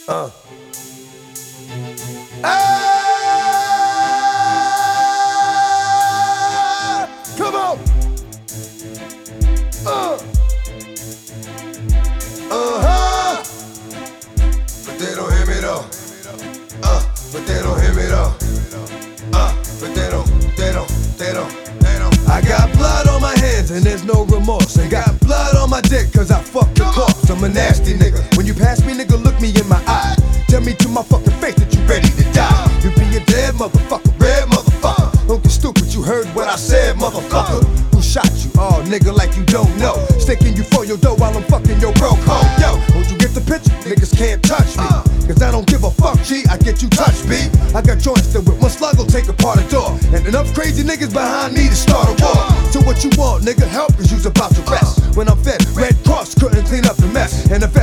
Come on. But they don't hear me though. But they don't hear me though. But they don't. I got blood on my hands and there's no remorse. And got blood on my dick cause I fucked the corpse. I'm a nasty nigga. When you pass me, nigga, look me in my eye. Tell me to my fucking face that you ready to die. You be a dead motherfucker, red motherfucker. Don't get stupid, you heard what I said, motherfucker. Who shot you? Oh, nigga, like you don't know. Sticking you for your dough while I'm fucking your bro code. Yo, won't you get the picture? Niggas can't touch me. Cause I don't give a fuck, G, I get you touched, B. I got joints that with one slug will take apart a door. And enough crazy niggas behind me to start a war. So what you want, nigga? Help, cause you's about to rest. When I'm fed, Red Cross couldn't clean up the mess. And if